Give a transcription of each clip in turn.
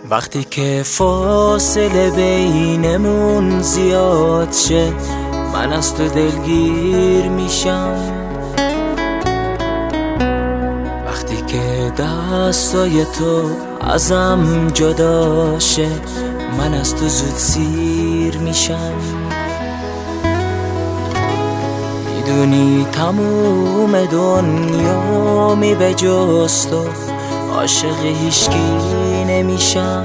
وقتی که فاصله بینمون زیاد شه من از تو دلگیر میشم. وقتی که دستای تو ازم جدا شه من از تو زود سیر میشم. میدونی تموم دنیا می به جز تو عاشق هیچکی نمیشم.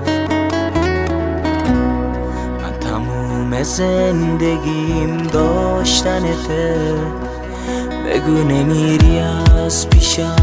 من تموم زندگیم داشتنته، بگو نمیری از پیشم.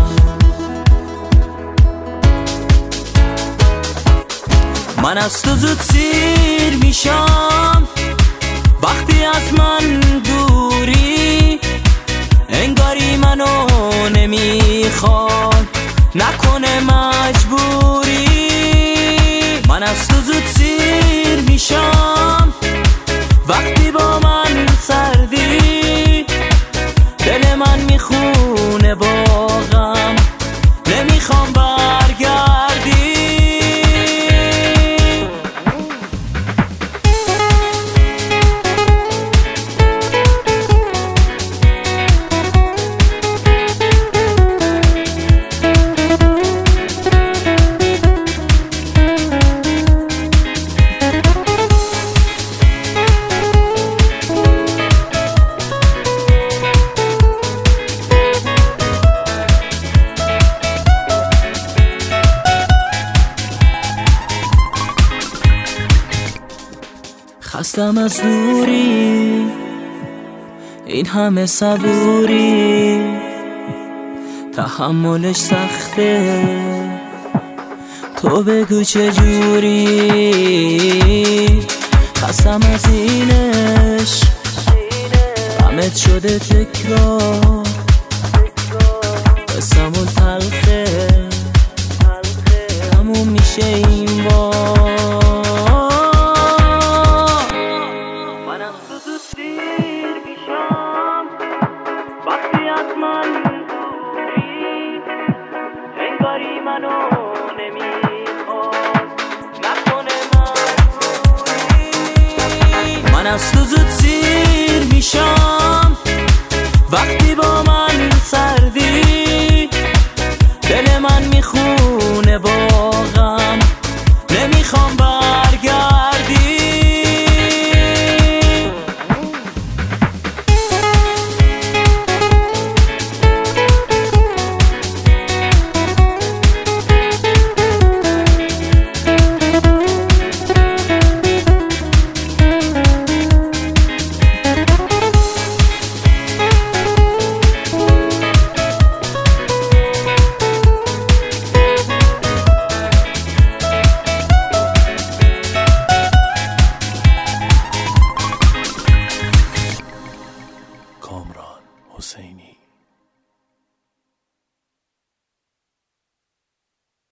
من از تو زود سیر میشم وقتی از من دوری، انگاری منو نمیخواد نکنه مجبوری. من از تو زود سیر میشم وقتی با من سردی، دل من میخونه با غم نمیخوام برگردی. خستم از دوری، این همه صبوری تحملش سخته، تو بگو چجوری. خستم از اینش غمت شده تکرار، قسمون تلخه تموم میشه این بار. وقتی از من دوری، انگاری منو نمیخواد نکنه مجبوری. من از تو زود سیر میشم وقتی با من سردی، دل من میخواد